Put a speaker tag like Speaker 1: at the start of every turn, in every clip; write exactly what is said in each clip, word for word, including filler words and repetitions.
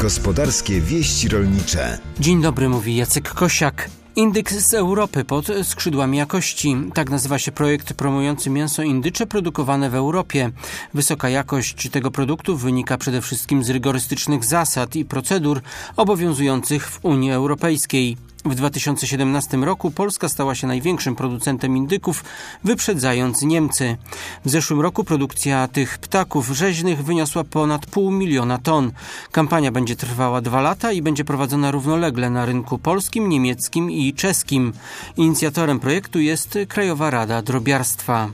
Speaker 1: Gospodarskie wieści rolnicze.
Speaker 2: Dzień dobry, mówi Jacek Kosiak. Indyk z Europy pod skrzydłami jakości. Tak nazywa się projekt promujący mięso indycze produkowane w Europie. Wysoka jakość tego produktu wynika przede wszystkim z rygorystycznych zasad i procedur obowiązujących w Unii Europejskiej. W dwa tysiące siedemnastym roku Polska stała się największym producentem indyków, wyprzedzając Niemcy. W zeszłym roku produkcja tych ptaków rzeźnych wyniosła ponad pół miliona ton. Kampania będzie trwała dwa lata i będzie prowadzona równolegle na rynku polskim, niemieckim i czeskim. Inicjatorem projektu jest Krajowa Rada Drobiarstwa.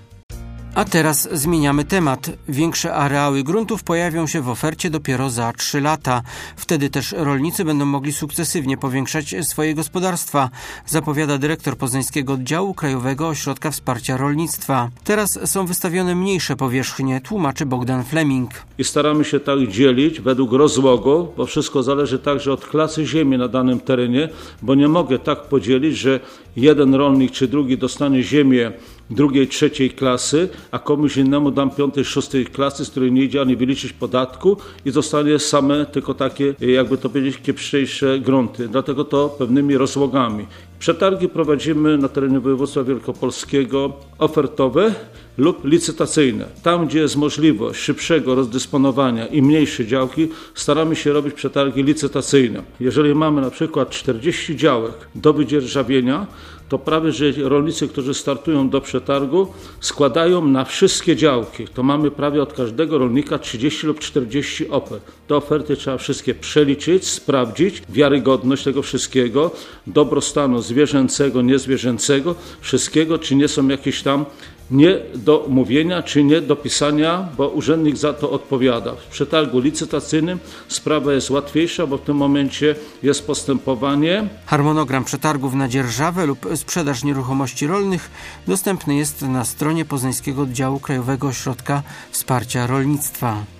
Speaker 2: A teraz zmieniamy temat. Większe areały gruntów pojawią się w ofercie dopiero za trzy lata. Wtedy też rolnicy będą mogli sukcesywnie powiększać swoje gospodarstwa, zapowiada dyrektor Poznańskiego Oddziału Krajowego Ośrodka Wsparcia Rolnictwa. Teraz są wystawione mniejsze powierzchnie, tłumaczy Bogdan Fleming.
Speaker 3: I staramy się tak dzielić według rozłogu, bo wszystko zależy także od klasy ziemi na danym terenie, bo nie mogę tak podzielić, że jeden rolnik czy drugi dostanie ziemię drugiej, trzeciej klasy, a komuś innemu dam piątej, szóstej klasy, z której nie idzie ani wyliczyć podatku i zostanie same tylko takie, jakby to powiedzieć, kiepszejsze grunty. Dlatego to pewnymi rozłogami. Przetargi prowadzimy na terenie województwa wielkopolskiego ofertowe lub licytacyjne. Tam, gdzie jest możliwość szybszego rozdysponowania i mniejsze działki, staramy się robić przetargi licytacyjne. Jeżeli mamy na przykład czterdzieści działek do wydzierżawienia, to prawie, że rolnicy, którzy startują do przetargu, składają na wszystkie działki. To mamy prawie od każdego rolnika trzydzieści lub czterdzieści ofert. Te oferty trzeba wszystkie przeliczyć, sprawdzić, wiarygodność tego wszystkiego, dobrostanu zwierzęcego, niezwierzęcego, wszystkiego, czy nie są jakieś tam nie do mówienia, czy nie do pisania, bo urzędnik za to odpowiada. W przetargu licytacyjnym sprawa jest łatwiejsza, bo w tym momencie jest postępowanie.
Speaker 2: Harmonogram przetargów na dzierżawę lub sprzedaż nieruchomości rolnych dostępny jest na stronie Poznańskiego Oddziału Krajowego Ośrodka Wsparcia Rolnictwa.